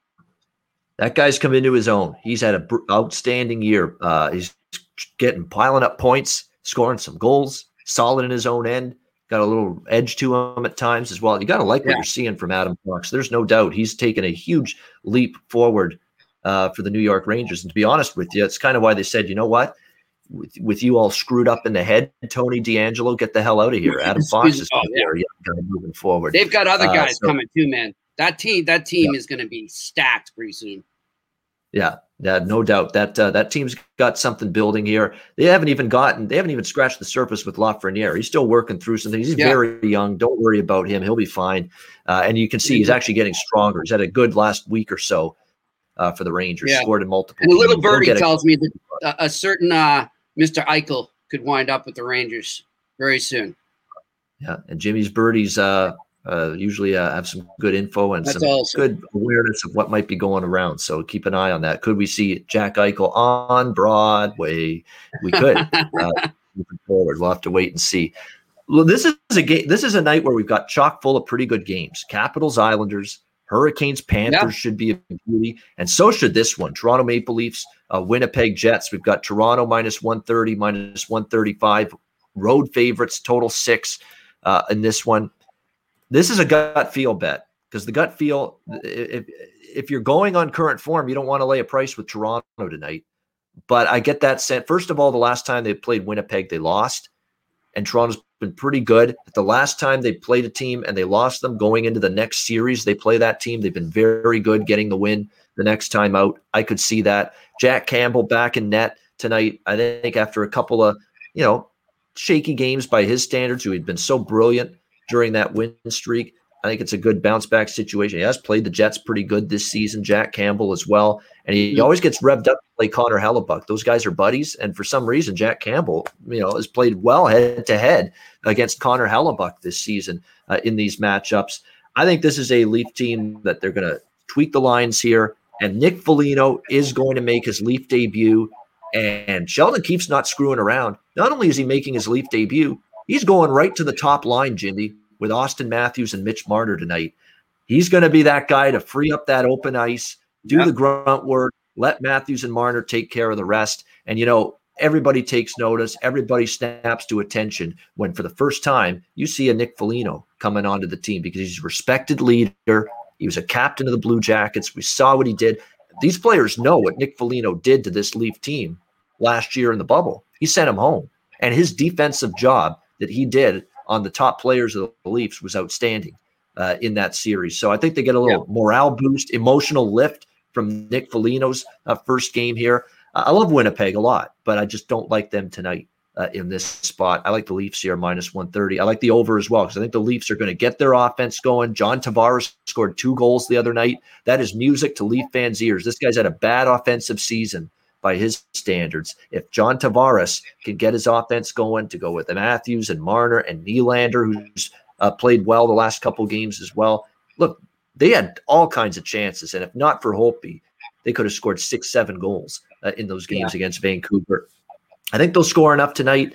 That guy's come into his own. He's had an outstanding year. Uh, he's getting piling up points. Scoring some goals, solid in his own end, got a little edge to him at times as well. You got to like what yeah. you're seeing from Adam Fox. There's no doubt he's taken a huge leap forward uh, for the New York Rangers. And to be honest with you, it's kind of why they said, you know what, with, with you all screwed up in the head, Tony DeAngelo, get the hell out of here. Adam Fox is oh, yeah. there, yeah, moving forward.
They've got other guys uh, so, coming too, man. That team, that team yeah. is going to be stacked pretty soon.
Yeah. Yeah, no doubt that uh, that team's got something building here. They haven't even gotten, they haven't even scratched the surface with Lafreniere. He's still working through something. He's yeah. very young. Don't worry about him. He'll be fine. Uh, and you can see he's actually getting stronger. He's had a good last week or so uh, for the Rangers. Yeah. Scored in multiple.
And a little birdie tells me that a, a certain uh, Mister Eichel could wind up with the Rangers very soon.
Yeah, and Jimmy's birdies uh, uh, usually uh, have some good info and
That's
some
awesome.
good awareness of what might be going around. So keep an eye on that. Could we see Jack Eichel on Broadway? We could. uh, moving forward, we'll have to wait and see. Well, this is a game. This is a night where we've got chock full of pretty good games. Capitals, Islanders, Hurricanes, Panthers yeah. should be a beauty, and so should this one. Toronto Maple Leafs, uh, Winnipeg Jets. We've got Toronto minus one thirty, minus one thirty-five. Road favorites, total six uh, in this one. This is a gut feel bet because the gut feel, if, if you're going on current form, you don't want to lay a price with Toronto tonight. But I get that sense. First of all, the last time they played Winnipeg, they lost. And Toronto's been pretty good. The last time they played a team and they lost them going into the next series, they play that team. They've been very good getting the win the next time out. I could see that. Jack Campbell back in net tonight. I think after a couple of, you know, shaky games by his standards, who had been so brilliant during that win streak, I think it's a good bounce back situation. He has played the Jets pretty good this season, Jack Campbell as well. And he, he always gets revved up to play Connor Hellebuck. Those guys are buddies. And for some reason, Jack Campbell, you know, has played well head to head against Connor Hellebuck this season uh, in these matchups. I think this is a Leaf team that they're going to tweak the lines here. And Nick Foligno is going to make his Leaf debut. And Sheldon Keefe's not screwing around. Not only is he making his Leaf debut, he's going right to the top line, Jimmy, with Austin Matthews and Mitch Marner tonight. He's going to be that guy to free up that open ice, do yep. the grunt work, let Matthews and Marner take care of the rest. And, you know, everybody takes notice. Everybody snaps to attention when, for the first time, you see a Nick Foligno coming onto the team because he's a respected leader. He was a captain of the Blue Jackets. We saw what he did. These players know what Nick Foligno did to this Leaf team last year in the bubble. He sent him home. And his defensive job that he did on the top players of the Leafs was outstanding uh, in that series. So I think they get a little yeah. morale boost, emotional lift from Nick Foligno's uh, first game here. Uh, I love Winnipeg a lot, but I just don't like them tonight uh, in this spot. I like the Leafs here, minus one thirty. I like the over as well because I think the Leafs are going to get their offense going. John Tavares scored two goals the other night. That is music to Leaf fans' ears. This guy's had a bad offensive season by his standards. If John Tavares can get his offense going to go with Matthews and Marner and Nylander, who's uh, played well the last couple games as well. Look, they had all kinds of chances. And if not for Holtby, they could have scored six, seven goals uh, in those games yeah. against Vancouver. I think they'll score enough tonight.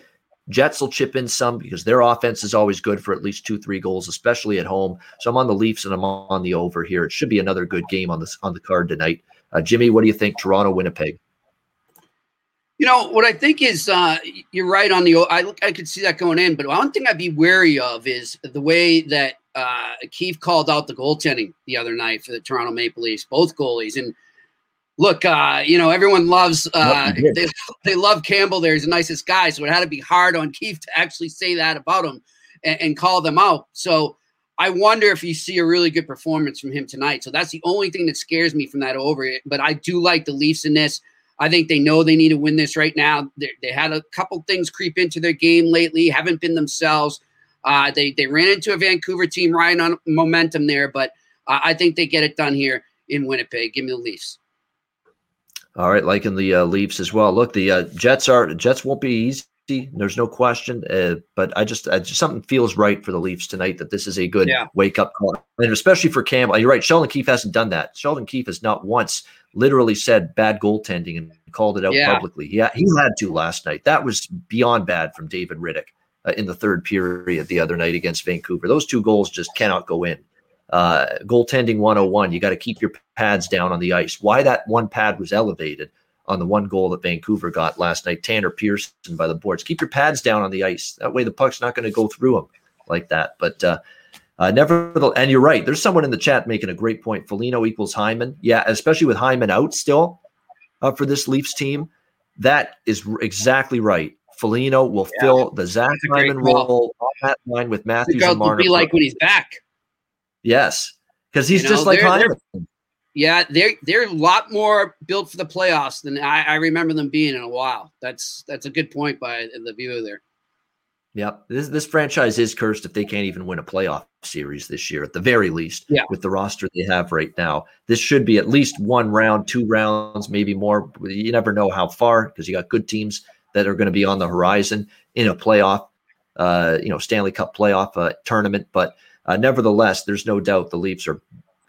Jets will chip in some because their offense is always good for at least two, three goals, especially at home. So I'm on the Leafs and I'm on the over here. It should be another good game on this on the card tonight. Uh, Jimmy, what do you think? Toronto, Winnipeg.
You know, what I think is uh, you're right on the – I I could see that going in, but one thing I'd be wary of is the way that uh, Keefe called out the goaltending the other night for the Toronto Maple Leafs, both goalies. And look, uh, you know, everyone loves uh, – they, they love Campbell there. He's the nicest guy, so it had to be hard on Keefe to actually say that about him and, and call them out. So I wonder if you see a really good performance from him tonight. So that's the only thing that scares me from that over. But I do like the Leafs in this. I think they know they need to win this right now. They, they had a couple things creep into their game lately, haven't been themselves. Uh, they they ran into a Vancouver team riding on momentum there, but uh, I think they get it done here in Winnipeg. Give me the Leafs.
All right, liking the uh, Leafs as well. Look, the uh, Jets are Jets won't be easy. There's no question, uh, but I just, I just something feels right for the Leafs tonight that this is a good
yeah.
wake up call, and especially for Campbell. You're right. Sheldon Keefe hasn't done that. Sheldon Keefe has not once literally said bad goaltending and called it out
yeah.
publicly. Yeah, he had to last night. That was beyond bad from David Riddick uh, in the third period the other night against Vancouver. Those two goals just cannot go in. Uh, goaltending one oh one, you got to keep your pads down on the ice. Why that one pad was elevated on the one goal that Vancouver got last night, Tanner Pearson by the boards. Keep your pads down on the ice. That way the puck's not going to go through them like that. But uh, uh, never, and you're right. There's someone in the chat making a great point. Foligno equals Hyman. Yeah, especially with Hyman out still uh, for this Leafs team. That is r- exactly right. Foligno will yeah. fill the Zach Hyman role on that line with Matthews and Marner.
It'll be like when he's back.
Yes, because he's
you know,
just like
they're,
Hyman.
They're, yeah, they're they're a lot more built for the playoffs than I, I remember them being in a while. That's that's a good point by the viewer there.
Yep, this this franchise is cursed if they can't even win a playoff series this year, at the very least.
Yeah.
With the roster they have right now, this should be at least one round, two rounds, maybe more. You never know how far because you got good teams that are going to be on the horizon in a playoff, uh, you know, Stanley Cup playoff uh, tournament. But uh, nevertheless, there's no doubt the Leafs are,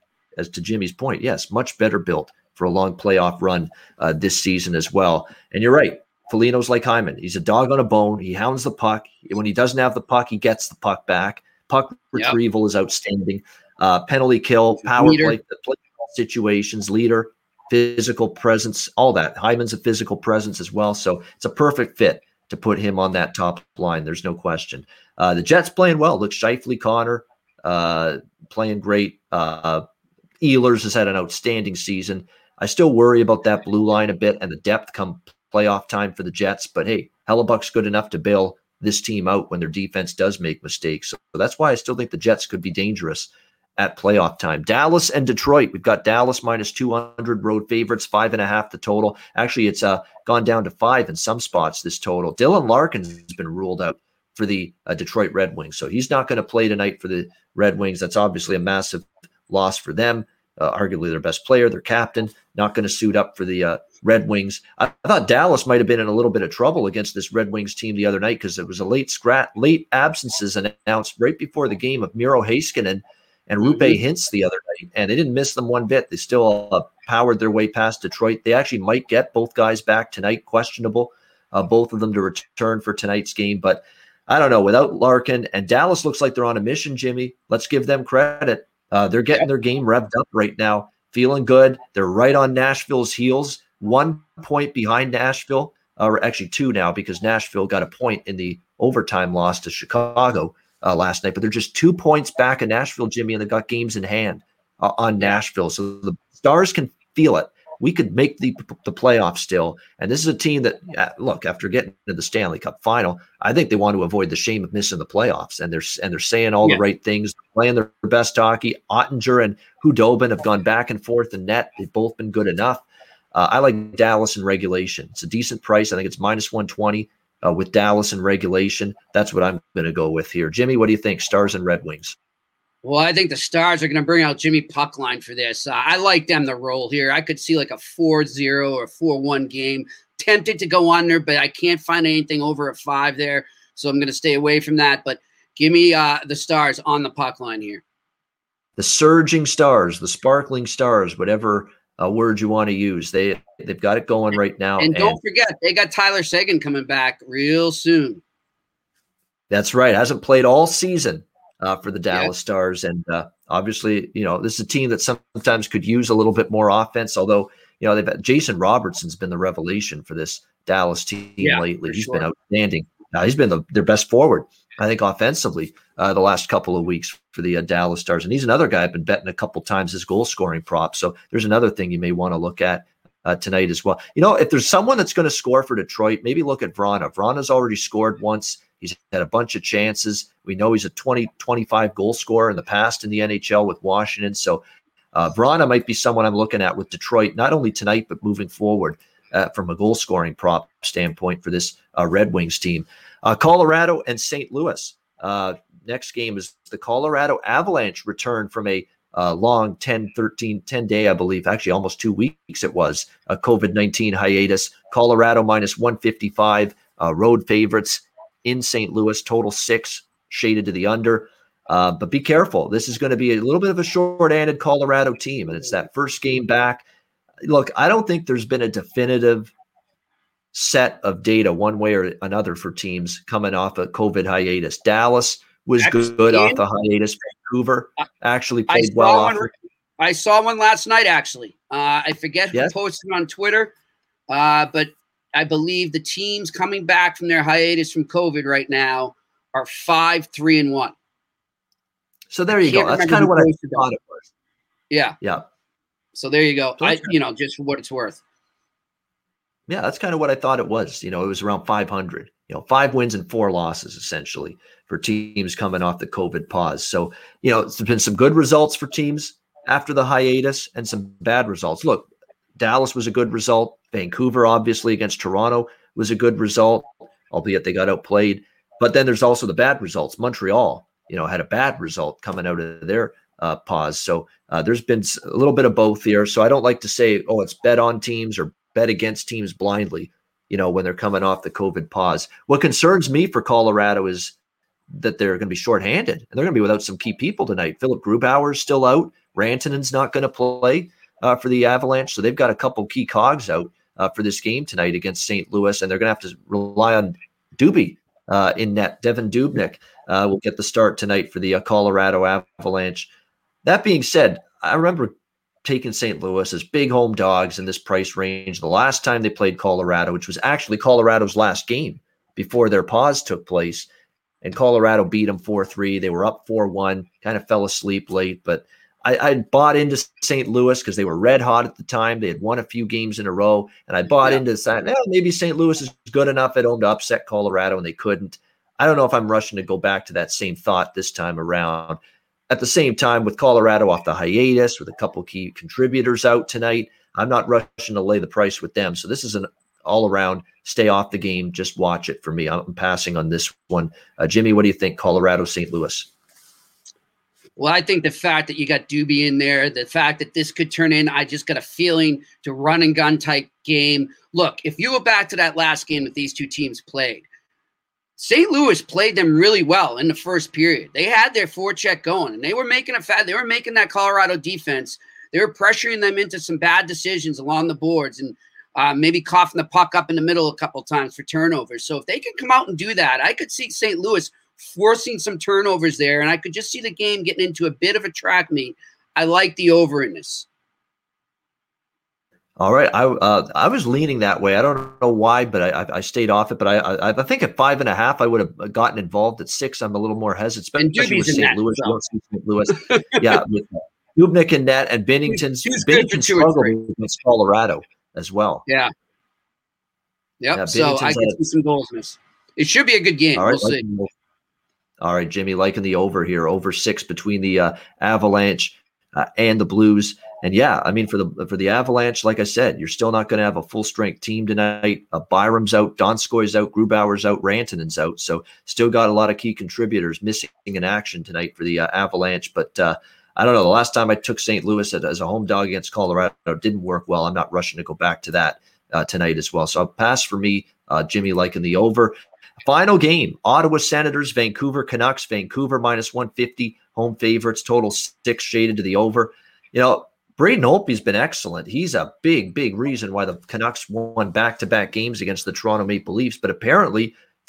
as to Jimmy's point, yes, much better built for a long playoff run uh, this season as well. And you're right. Foligno's like Hyman. He's a dog on a bone. He hounds the puck. When he doesn't have the puck, he gets the puck back. Puck retrieval yep. is outstanding. Uh, penalty kill, power leader. play, play situations, leader, physical presence, all that. Hyman's a physical presence as well. So it's a perfect fit to put him on that top line. There's no question. Uh, the Jets playing well. Look, Scheifele, Connor uh, playing great. Uh, Ehlers has had an outstanding season. I still worry about that blue line a bit and the depth come playoff time for the Jets, but hey, Hellebuck's good enough to bail this team out when their defense does make mistakes. So that's why I still think the Jets could be dangerous at playoff time. Dallas and Detroit. We've got Dallas minus two hundred road favorites, five and a half the total. Actually, it's uh, gone down to five in some spots, this total. Dylan Larkin has been ruled out for the uh, Detroit Red Wings, so he's not going to play tonight for the Red Wings. That's obviously a massive loss for them. Uh, arguably their best player, their captain, not going to suit up for the uh, Red Wings. I, I thought Dallas might have been in a little bit of trouble against this Red Wings team the other night because it was a late scrat, late absences announced right before the game of Miro Heiskanen and Rupe mm-hmm. Hintz the other night, and they didn't miss them one bit. They still uh, powered their way past Detroit. They actually might get both guys back tonight, questionable, uh, both of them to return for tonight's game. But I don't know, without Larkin, and Dallas looks like they're on a mission, Jimmy. Let's give them credit. Uh, they're getting their game revved up right now, feeling good. They're right on Nashville's heels, one point behind Nashville, uh, or actually two now because Nashville got a point in the overtime loss to Chicago uh, last night. But they're just two points back of Nashville, Jimmy, and they got games in hand uh, on Nashville. So the Stars can feel it. We could make the the playoffs still. And this is a team that, uh, look, after getting to the Stanley Cup final, I think they want to avoid the shame of missing the playoffs. And they're and they're saying all yeah. the right things, playing their best hockey. Ottinger and Hudobin have gone back and forth in net. They've both been good enough. Uh, I like Dallas in regulation. It's a decent price. I think it's minus one twenty uh, with Dallas in regulation. That's what I'm going to go with here. Jimmy, what do you think? Stars and Red Wings.
Well, I think the Stars are going to bring out Jimmy Puckline for this. Uh, I like them to roll here. I could see like a four zero or four one game. Tempted to go under, but I can't find anything over a five there. So I'm going to stay away from that. But give me uh, the Stars on the Puckline here.
The surging Stars, the sparkling Stars, whatever uh, word you want to use. They, they've got it going right now.
And, and don't forget, they got Tyler Seguin coming back real soon.
That's right. Hasn't played all season uh, for the Dallas
Yeah.
Stars. And uh, obviously, you know, this is a team that sometimes could use a little bit more offense, although, you know, they've had, Jason Robertson's been the revelation for this Dallas team
Yeah,
lately.
for
He's
sure.
been outstanding. Uh, he's been the, their best forward, I think, offensively uh, the last couple of weeks for the uh, Dallas Stars. And he's another guy I've been betting a couple times his goal scoring prop. So there's another thing you may want to look at uh, tonight as well. You know, if there's someone that's going to score for Detroit, maybe look at Vrana. Vrana's already scored once. He's had a bunch of chances. We know he's a twenty, twenty-five goal scorer in the past in the N H L with Washington. So uh, Vrana might be someone I'm looking at with Detroit, not only tonight, but moving forward uh, from a goal scoring prop standpoint for this uh, Red Wings team. Uh, Colorado and Saint Louis. Uh, next game is the Colorado Avalanche return from a uh, long ten, thirteen, ten day, I believe, actually almost two weeks it was, a COVID nineteen hiatus. Colorado minus one fifty-five, uh, road favorites in Saint Louis, total six, shaded to the under. Uh, but be careful. This is going to be a little bit of a short-handed Colorado team, and it's that first game back. Look, I don't think there's been a definitive set of data one way or another for teams coming off a COVID hiatus. Dallas was
Actually,
good off the hiatus. Vancouver actually
I
played
saw
well
one,
off it.
I saw one last night, actually. Uh, I forget
Yes.
who posted on Twitter, uh, but I believe the teams coming back from their hiatus from COVID right now are five, three, and one.
So there you
Can't
go. That's
remember
kind of
who
what I
posted
thought
that.
it was.
Yeah.
Yeah.
So there you go.
So
I,
that's-
you know, just for what it's worth.
Yeah, that's kind of what I thought it was. You know, it was around five hundred, you know, five wins and four losses essentially for teams coming off the COVID pause. So, you know, it's been some good results for teams after the hiatus and some bad results. Look, Dallas was a good result. Vancouver, obviously, against Toronto was a good result, albeit they got outplayed. But then there's also the bad results. Montreal, you know, had a bad result coming out of their uh, pause. So uh, there's been a little bit of both here. So I don't like to say, oh, it's bet on teams or bet against teams blindly, you know, when they're coming off the COVID pause. What concerns me for Colorado is that they're going to be shorthanded and they're going to be without some key people tonight. Philip Grubauer is still out. Rantanen's not going to play uh, for the Avalanche. So they've got a couple key cogs out uh, for this game tonight against Saint Louis, and they're going to have to rely on Doobie uh, in net. Devin Dubnyk uh, will get the start tonight for the uh, Colorado Avalanche. That being said, I remember taking Saint Louis as big home dogs in this price range the last time they played Colorado, which was actually Colorado's last game before their pause took place. And Colorado beat them four three. They were up four one, kind of fell asleep late. But I, I bought into Saint Louis because they were red hot at the time. They had won a few games in a row. And I bought
Yeah.
into that. Well, maybe Saint Louis is good enough at home to upset Colorado, and they couldn't. I don't know if I'm rushing to go back to that same thought this time around. At the same time, with Colorado off the hiatus, with a couple key contributors out tonight, I'm not rushing to lay the price with them. So this is an all-around stay off the game, just watch it for me. I'm passing on this one. Uh, Jimmy, what do you think, Colorado, Saint Louis?
Well, I think the fact that you got Doobie in there, the fact that this could turn in, I just got a feeling to run and gun type game. Look, if you go back to that last game that these two teams played, Saint Louis played them really well in the first period. They had their forecheck going, and they were making a fat. They were making that Colorado defense. They were pressuring them into some bad decisions along the boards, and uh, maybe coughing the puck up in the middle a couple times for turnovers. So if they can come out and do that, I could see Saint Louis forcing some turnovers there, and I could just see the game getting into a bit of a track meet. I like the over in this.
All right, I uh, I was leaning that way. I don't know why, but I I, I stayed off it. But I, I I think at five and a half, I would have gotten involved. At six, I'm a little more hesitant,
And
especially
Doobie's
with
in
Saint
that,
Louis.
so.
You don't see Saint Louis, yeah, with Dubnyk in net, and Binnington's
He was good for
Binnington
two or
struggled
three.
against Colorado as well.
Yeah. Yep.
Yeah,
so I
Binnington's
can
had a-
see some goals in this. It should be a good game.
All right,
We'll see.
liking the- all right, Jimmy, liking the over here, over six between the uh, Avalanche uh, and the Blues. And yeah, I mean, for the for the Avalanche, like I said, you're still not going to have a full strength team tonight. Uh, Byram's out, Donskoy's out, Grubauer's out, Rantanen's out. So still got a lot of key contributors missing in action tonight for the uh, Avalanche. But uh, I don't know. The last time I took Saint Louis as, as a home dog against Colorado, it didn't work well. I'm not rushing to go back to that uh, tonight as well. So I'll pass for me, uh, Jimmy, liking the over. Final game, Ottawa Senators, Vancouver Canucks. Vancouver minus one fifty, home favorites, total six shaded to the over. You know, Braden Holtby's been excellent. He's a big, big reason why the Canucks won back-to-back games against the Toronto Maple Leafs. But apparently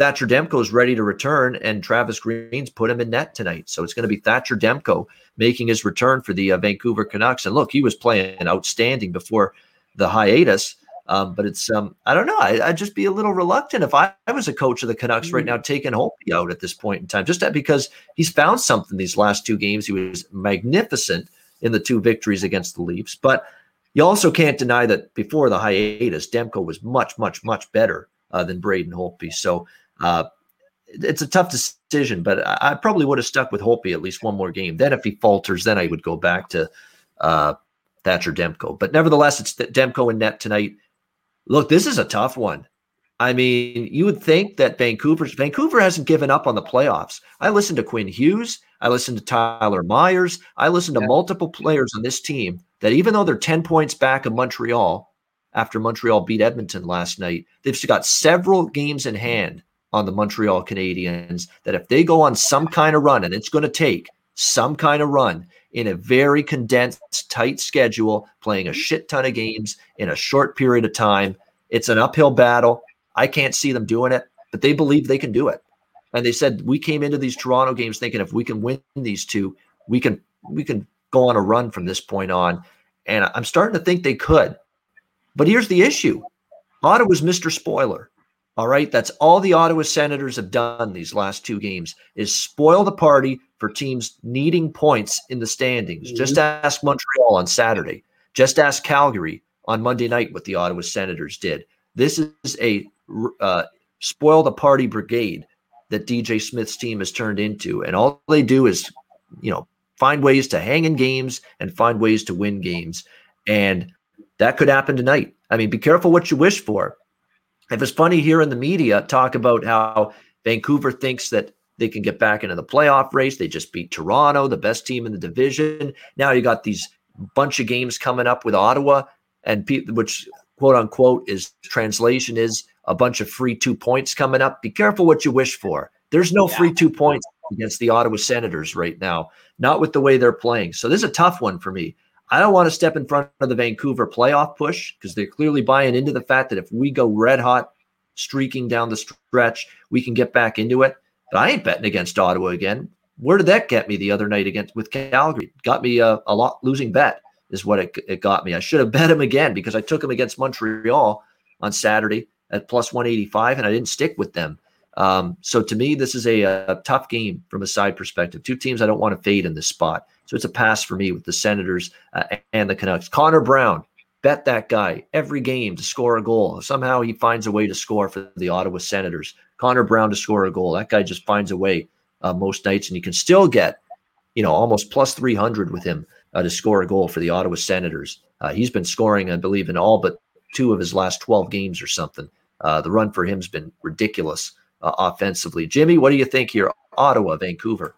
Thatcher Demko is ready to return, and Travis Green's put him in net tonight. So it's going to be Thatcher Demko making his return for the uh, Vancouver Canucks. And look, he was playing outstanding before the hiatus. Um, but it's, um, I don't know, I, I'd just be a little reluctant if I, I was a coach of the Canucks mm-hmm. right now, taking Holtby out at this point in time, just that because he's found something these last two games. He was magnificent in the two victories against the Leafs. But you also can't deny that before the hiatus, Demko was much, much, much better uh, than Braden Holtby. So uh, it's a tough decision, but I, I probably would have stuck with Holtby at least one more game. Then if he falters, then I would go back to uh, Thatcher Demko. But nevertheless, it's Demko in net tonight. Look, this is a tough one. I mean, you would think that Vancouver's Vancouver hasn't given up on the playoffs. I listened to Quinn Hughes. I listened to Tyler Myers. I listened to yeah. multiple players on this team that even though they're ten points back of Montreal after Montreal beat Edmonton last night, they've still got several games in hand on the Montreal Canadiens that if they go on some kind of run, and it's going to take some kind of run in a very condensed, tight schedule, playing a shit ton of games in a short period of time, it's an uphill battle. I can't see them doing it, but they believe they can do it. And they said, we came into these Toronto games thinking if we can win these two, we can we can go on a run from this point on. And I'm starting to think they could. But here's the issue. Ottawa's Mister Spoiler. All right. That's all the Ottawa Senators have done these last two games is spoil the party for teams needing points in the standings. Mm-hmm. Just ask Montreal on Saturday. Just ask Calgary on Monday night what the Ottawa Senators did. This is a uh, spoil the party brigade that D J Smith's team has turned into. And all they do is, you know, find ways to hang in games and find ways to win games. And that could happen tonight. I mean, be careful what you wish for. If it's funny hearing the media talk about how Vancouver thinks that they can get back into the playoff race. They just beat Toronto, the best team in the division. Now you got these bunch of games coming up with Ottawa, and pe- which quote unquote is translation is a bunch of free two points coming up. Be careful what you wish for. There's no yeah. free two points against the Ottawa Senators right now, not with the way they're playing. So this is a tough one for me. I don't want to step in front of the Vancouver playoff push because they're clearly buying into the fact that if we go red hot, streaking down the stretch, we can get back into it. But I ain't betting against Ottawa again. Where did that get me the other night against with Calgary? Got me a, a lot losing bet is what it, it got me. I should have bet him again because I took him against Montreal on Saturday at plus one eighty-five, and I didn't stick with them. Um, so to me, this is a, a tough game from a side perspective. Two teams I don't want to fade in this spot. So it's a pass for me with the Senators uh, and the Canucks. Connor Brown, bet that guy every game to score a goal. Somehow he finds a way to score for the Ottawa Senators. Connor Brown to score a goal. That guy just finds a way uh, most nights, and you can still get, you know, almost plus three hundred with him uh, to score a goal for the Ottawa Senators. Uh, he's been scoring, I believe, in all but two of his last twelve games or something. Uh, the run for him has been ridiculous uh, offensively. Jimmy, what do you think here? Ottawa, Vancouver.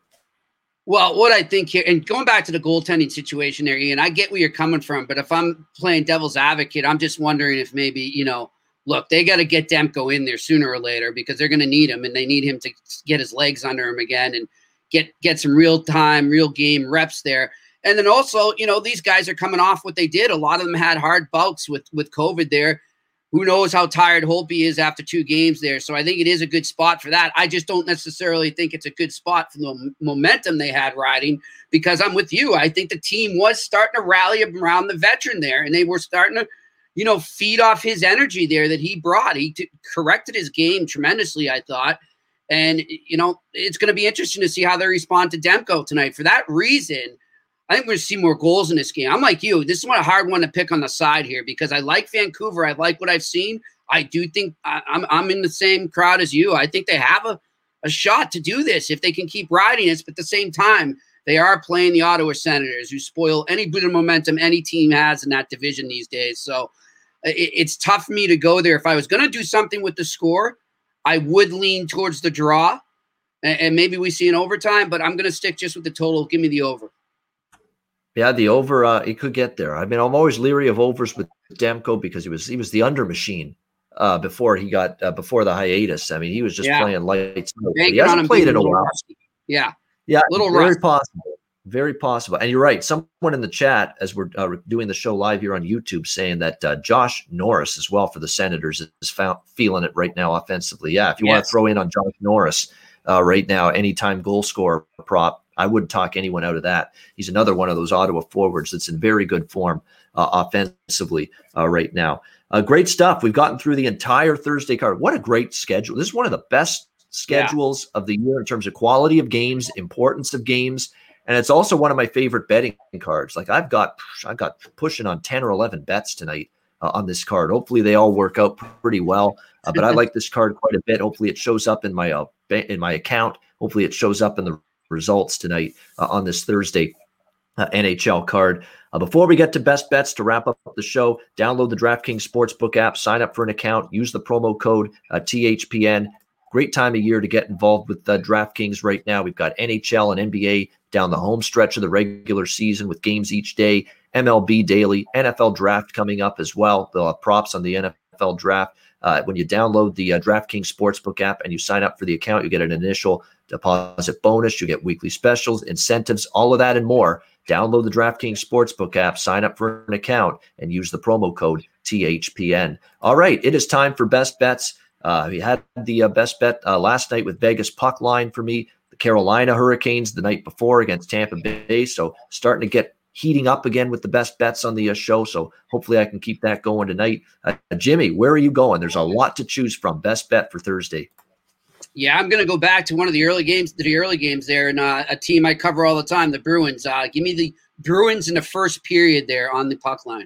Well, what I think here, and going back to the goaltending situation there, Ian, I get where you're coming from, but if I'm playing devil's advocate, I'm just wondering if maybe, you know, look, they got to get Demko in there sooner or later because they're going to need him, and they need him to get his legs under him again and get get some real time, real game reps there. And then also, you know, these guys are coming off what they did. A lot of them had hard bouts with with COVID there. Who knows how tired Holtby is after two games there. So I think it is a good spot for that. I just don't necessarily think it's a good spot for the momentum they had riding because I'm with you. I think the team was starting to rally around the veteran there, and they were starting to, you know, feed off his energy there that he brought. He t- corrected his game tremendously, I thought. And, you know, it's going to be interesting to see how they respond to Demko tonight. For that reason, I think we're going to see more goals in this game. I'm like you. This is one a hard one to pick on the side here because I like Vancouver. I like what I've seen. I do think I, I'm I'm in the same crowd as you. I think they have a, a shot to do this if they can keep riding this. But at the same time, they are playing the Ottawa Senators, who spoil any bit of momentum any team has in that division these days. So it, it's tough for me to go there. If I was going to do something with the score, I would lean towards the draw, and, and maybe we see an overtime. But I'm going to stick just with the total. Give me the over.
Yeah, the over, uh, he could get there. I mean, I'm always leery of overs with Demko because he was he was the under machine uh, before he got uh, before the hiatus. I mean, he was just yeah. playing lights. He hasn't played in a while.
Yeah,
yeah,
little
very
rust.
possible. Very possible. And you're right. Someone in the chat, as we're uh, doing the show live here on YouTube, saying that uh, Josh Norris as well for the Senators is found, feeling it right now offensively. Yeah, if you yes. want to throw in on Josh Norris uh, right now, anytime goal scorer prop, I wouldn't talk anyone out of that. He's another one of those Ottawa forwards that's in very good form uh, offensively uh, right now. Uh, great stuff. We've gotten through the entire Thursday card. What a great schedule. This is one of the best schedules yeah. of the year in terms of quality of games, importance of games. And it's also one of my favorite betting cards. Like I've got, I've got pushing on ten or eleven bets tonight uh, on this card. Hopefully they all work out pretty well. Uh, but I like this card quite a bit. Hopefully it shows up in my uh, in my account. Hopefully it shows up in the results tonight uh, on this Thursday uh, N H L card. Uh, before we get to best bets, to wrap up the show, download the DraftKings Sportsbook app, sign up for an account, use the promo code uh, T H P N. Great time of year to get involved with uh, DraftKings right now. We've got N H L and N B A down the home stretch of the regular season with games each day, M L B daily, N F L draft coming up as well. They'll have props on the N F L draft. Uh, when you download the uh, DraftKings Sportsbook app and you sign up for the account, you get an initial deposit bonus. You get weekly specials, incentives, all of that and more. Download the DraftKings Sportsbook app, sign up for an account, and use the promo code T H P N. All right, it is time for best bets. Uh, we had the uh, best bet uh, last night with Vegas puck line for me. The Carolina Hurricanes the night before against Tampa Bay. So starting to get heating up again with the best bets on the uh, show. So hopefully I can keep that going tonight. Uh, Jimmy, where are you going? There's a lot to choose from. Best bet for Thursday.
Yeah, I'm going to go back to one of the early games, the early games there, and uh, a team I cover all the time, the Bruins. Uh, give me the Bruins in the first period there on the puck line.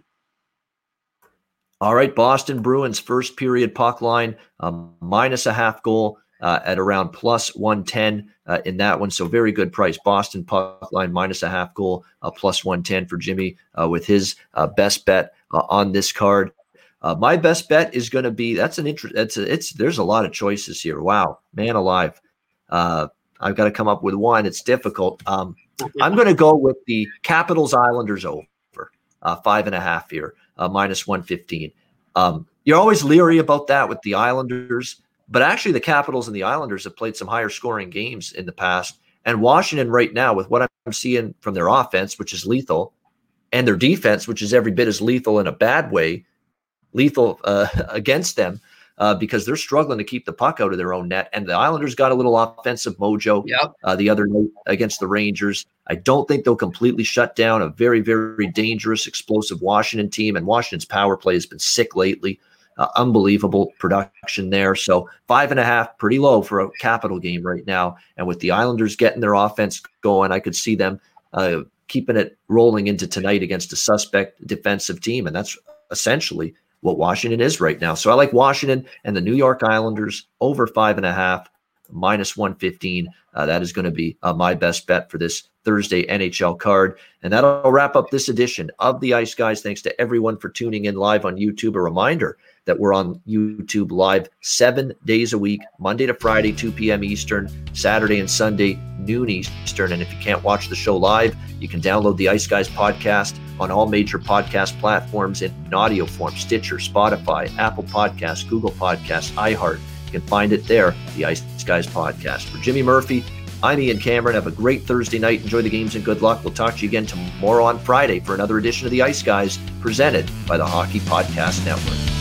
All right, Boston Bruins first period puck line, um, minus a half goal uh, at around plus one ten uh, in that one. So very good price. Boston puck line minus a half goal, uh, plus one ten for Jimmy uh, with his uh, best bet uh, on this card. Uh, my best bet is going to be, that's an interest. It's a, it's, there's a lot of choices here. Wow, man alive. Uh, I've got to come up with one. It's difficult. Um, I'm going to go with the Capitals Islanders over uh, five and a half here, uh, minus one fifteen. Um, you're always leery about that with the Islanders, but actually the Capitals and the Islanders have played some higher scoring games in the past. And Washington right now, with what I'm seeing from their offense, which is lethal, and their defense, which is every bit as lethal in a bad way, lethal uh, against them uh, because they're struggling to keep the puck out of their own net. And the Islanders got a little offensive mojo
yep.
uh, the other night against the Rangers. I don't think they'll completely shut down a very, very dangerous, explosive Washington team. And Washington's power play has been sick lately. Uh, unbelievable production there. So five and a half, pretty low for a Capital game right now. And with the Islanders getting their offense going, I could see them uh, keeping it rolling into tonight against a suspect defensive team. And that's essentially what Washington is right now. So I like Washington and the New York Islanders over five and a half, minus one fifteen. Uh, that is going to be uh, my best bet for this Thursday N H L card. And that'll wrap up this edition of the Ice Guys. Thanks to everyone for tuning in live on YouTube. A reminder that we're on YouTube live seven days a week, Monday to Friday, two p.m. Eastern, Saturday and Sunday, noon Eastern. And if you can't watch the show live, you can download the Ice Guys podcast on all major podcast platforms in audio form: Stitcher, Spotify, Apple Podcasts, Google Podcasts, iHeart. You can find it there, the Ice Guys podcast. For Jimmy Murphy, I'm Ian Cameron. Have a great Thursday night. Enjoy the games and good luck. We'll talk to you again tomorrow on Friday for another edition of the Ice Guys, presented by the Hockey Podcast Network.